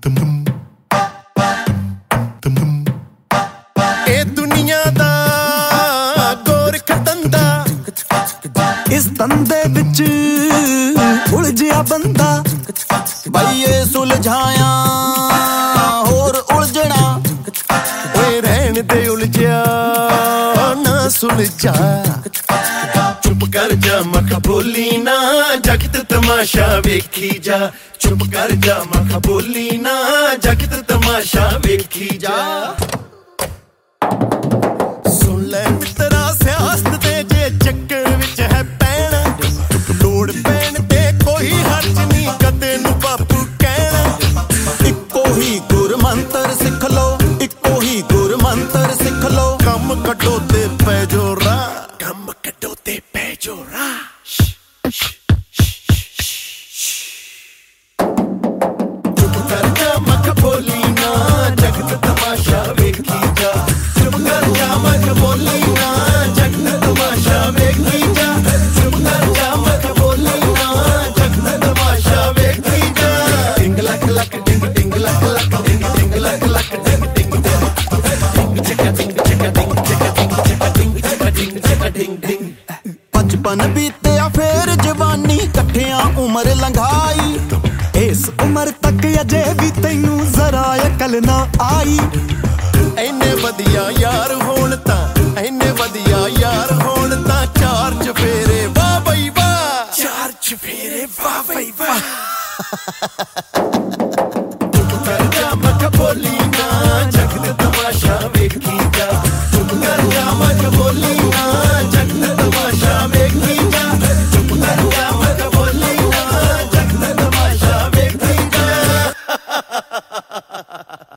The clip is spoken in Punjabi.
ਇਹ ਦੁਨੀਆ ਦਾ ਗੋਰ ਖਟੰਦਾ ਇਸ ਤੰਦੇ ਵਿੱਚ ਉਲਝਿਆ ਬੰਦਾ ਬਈਏ ਸੁਲਝਾਇਆ ਹੋਰ ਉਲਝਣਾ ਓਏ ਰਹਿਣ ਦੇ ਉਲਝਿਆ ਨਾ ਸੁਲਝਾ ਚੁੱਪ ਕਰ ਜਾ ਮੱਖਾ ਬੋਲੀ ਨਾ ਜਗਤ ਤਮਾਸ਼ਾ ਵੇਖੀ ਜਾ ਚੁੱਪ ਕਰ ਜਾ ਮੱਖਾ ਬੋਲੀ ਨਾ ਜਗਤ ਤਮਾਸ਼ਾ ਵੇਖੀ ਜਾ ਸੁਣ ਲੈ ਮਿੱਤਰਾ ਸਿਆਸਤ ਦੇ ਜੇ ਚੱਕਰ ਵਿੱਚ ਹੈ ਪੈਣਾ ਲੋੜ ਪੈਣ ਤੇ ਕੋਈ ਹਰਜ ਨਹੀਂ ਕਦੇ ਨੂੰ ਬਾਪੂ ਕਹਿਣਾ ਇੱਕੋ ਹੀ ਗੁਰ ਮੰਤਰ ਸਿੱਖ ਲੋ ਇੱਕੋ ਹੀ ਗੁਰ ਮੰਤਰ ਸਿੱਖ ਲੋ ਕੰਮ ਕੱਢੋ ਤੇ ਪੈ ਜੋ ਰਾਹ ਕੰਮ ਕੱਢੋ ਤੇ ਪੈ ਜੋ ਰਾਹ ਚੁੱਪ ਕਰ ਜਾ ਮੱਖ ਬੋਲੀ ਨਾ ਜਗਤ ਤਮਾਸ਼ਾ ਵੇਖੀ ਜਾ ਚੁੱਪ ਕਰ ਜਾ ਮੱਖ ਬੋਲੀ ਨਾ ਜਗਤ ਤਮਾਸ਼ਾ ਵੇਖੀ ਜਾ ਚੁੱਪ ਕਰ ਜਾ ਮੱਖ ਬੋਲੀ ਨਾ ਜਗਤ ਤਮਾਸ਼ਾ ਵੇਖੀ ਜਾ ਡਿੰਗ ਲੱਕ ਲੱਕ ਡਿੰਗ ਡਿੰਗ ਲੱਕ ਲੱਕ ਡਿੰਗ ਡਿੰਗ ਲੱਕ ਲੱਕ ਡਿੰਗ ਡਿੰਗ ਡਿੰਗ ਚੱਕਾ ਡਿੰਗ ਚੱਕਾ ਡਿੰਗ ਚੱਕਾ ਡਿੰਗ ਚੱਕਾ ਡਿੰਗ ਚੱਕਾ ਡਿੰਗ ਚੱਕਾ ਡਿੰਗ ਡਿੰਗ ਬਚਪਨ ਬੀਤਿਆ ਫੇਰ ਜਵਾਨੀ ਇਕੱਠਿਆਂ ਉਮਰ ਲੰਘਾਈ ਇਸ ਉਮਰ ਤੱਕ ਅਜੇ ਵੀ ਤੈਨੂੰ ਜ਼ਰਾ ਅਕਲ ਨਾ ਆਈ ਇੰਨੇ ਵਧੀਆ ਯਾਰ ਹੋਣ ਤਾਂ ਇੰਨੇ ਵਧੀਆ ਯਾਰ ਹੋਣ ਤਾਂ ਚਾਰ ਚਫੇਰੇ ਵਾਹ ਬਈ ਵਾਹ ਚਾਰ ਚਫੇਰੇ ਵਾਹ ਬਈ ਵਾਹ